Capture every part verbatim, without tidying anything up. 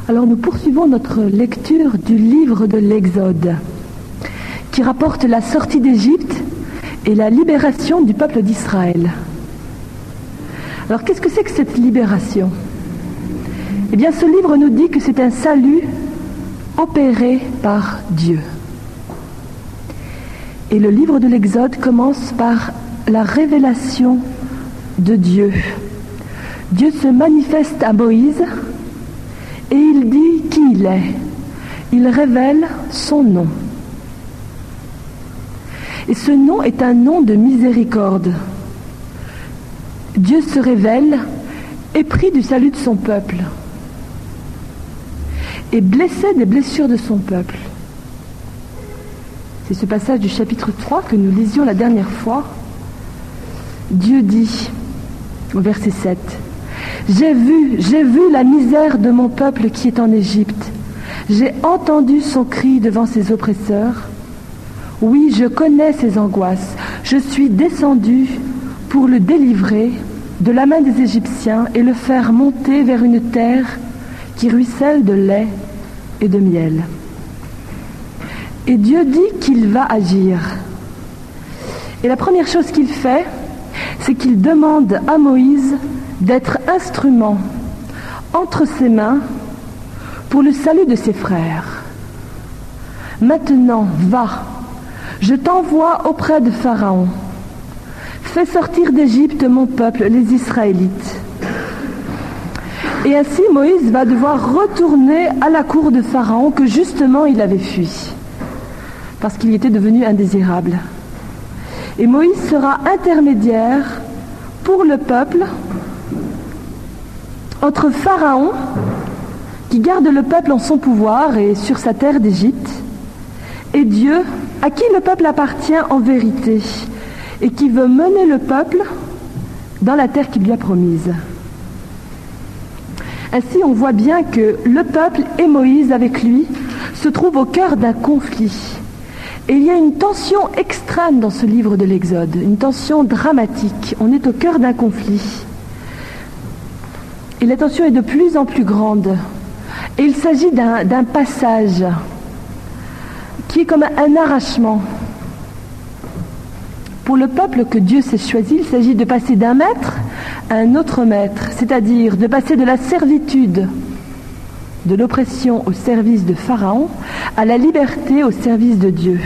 Alors nous poursuivons notre lecture du livre de l'Exode, qui rapporte la sortie d'Égypte et la libération du peuple d'Israël. Alors qu'est-ce que c'est que cette libération? Eh bien, ce livre nous dit que c'est un salut opéré par Dieu. Et le livre de l'Exode commence par la révélation de Dieu. Dieu se manifeste à Moïse et il dit qui il est. Il révèle son nom. Et ce nom est un nom de miséricorde. Dieu se révèle, épris du salut de son peuple et blessé des blessures de son peuple. C'est ce passage du chapitre trois que nous lisions la dernière fois. Dieu dit, au verset sept, « J'ai vu, j'ai vu la misère de mon peuple qui est en Égypte. J'ai entendu son cri devant ses oppresseurs. Oui, je connais ses angoisses. Je suis descendu pour le délivrer de la main des Égyptiens et le faire monter vers une terre qui ruisselle de lait et de miel. » Et Dieu dit qu'il va agir. Et la première chose qu'il fait, c'est qu'il demande à Moïse d'être instrument entre ses mains pour le salut de ses frères. « Maintenant, va, je t'envoie auprès de Pharaon. Fais sortir d'Égypte mon peuple, les Israélites. » Et ainsi, Moïse va devoir retourner à la cour de Pharaon que justement il avait fui, parce qu'il était devenu indésirable. Et Moïse sera intermédiaire pour le peuple entre Pharaon, qui garde le peuple en son pouvoir et sur sa terre d'Égypte, et Dieu, à qui le peuple appartient en vérité, et qui veut mener le peuple dans la terre qu'il lui a promise. Ainsi, on voit bien que le peuple et Moïse avec lui se trouvent au cœur d'un conflit. Et il y a une tension extrême dans ce livre de l'Exode, une tension dramatique. On est au cœur d'un conflit. Et la tension est de plus en plus grande. Et il s'agit d'un, d'un passage qui est comme un arrachement. Pour le peuple que Dieu s'est choisi, il s'agit de passer d'un maître à un autre maître, c'est-à-dire de passer de la servitude, de l'oppression au service de Pharaon, à la liberté au service de Dieu.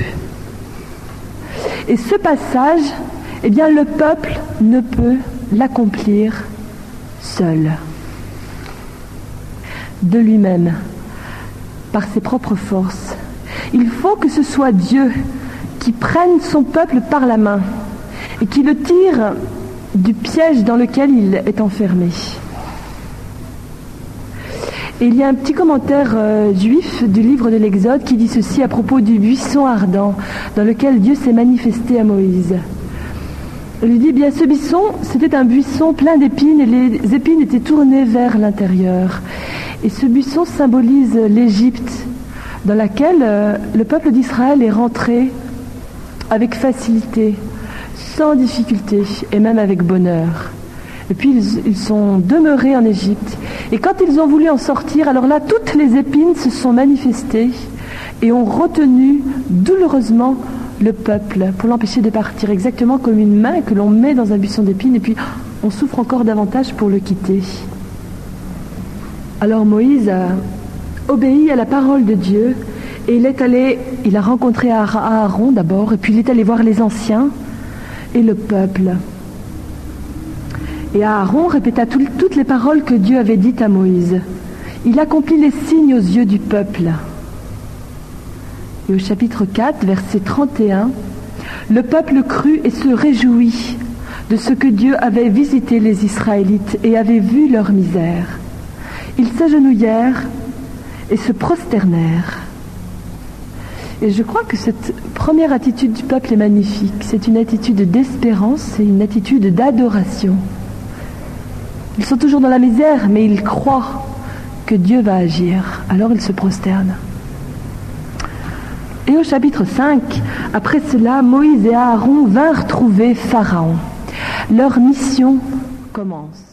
Et ce passage, eh bien, le peuple ne peut l'accomplir seul, de lui-même, par ses propres forces. Il faut que ce soit Dieu qui prenne son peuple par la main et qui le tire du piège dans lequel il est enfermé. Et il y a un petit commentaire euh, juif du livre de l'Exode qui dit ceci à propos du buisson ardent dans lequel Dieu s'est manifesté à Moïse. Il lui dit, bien ce buisson, c'était un buisson plein d'épines et les épines étaient tournées vers l'intérieur. Et ce buisson symbolise l'Égypte dans laquelle euh, le peuple d'Israël est rentré avec facilité, sans difficulté et même avec bonheur. Et puis ils, ils sont demeurés en Égypte. Et quand ils ont voulu en sortir, alors là, toutes les épines se sont manifestées et ont retenu douloureusement le peuple pour l'empêcher de partir, exactement comme une main que l'on met dans un buisson d'épines et puis on souffre encore davantage pour le quitter. Alors Moïse a obéi à la parole de Dieu et il est allé, il a rencontré Aaron d'abord et puis il est allé voir les anciens et le peuple. Et Aaron répéta tout, toutes les paroles que Dieu avait dites à Moïse. Il accomplit les signes aux yeux du peuple. Et au chapitre quatre, verset trente et un, le peuple crut et se réjouit de ce que Dieu avait visité les Israélites et avait vu leur misère. Ils s'agenouillèrent et se prosternèrent. Et je crois que cette première attitude du peuple est magnifique. C'est une attitude d'espérance et une attitude d'adoration. Ils sont toujours dans la misère, mais ils croient que Dieu va agir. Alors ils se prosternent. Et au chapitre cinq, après cela, Moïse et Aaron vinrent trouver Pharaon. Leur mission commence.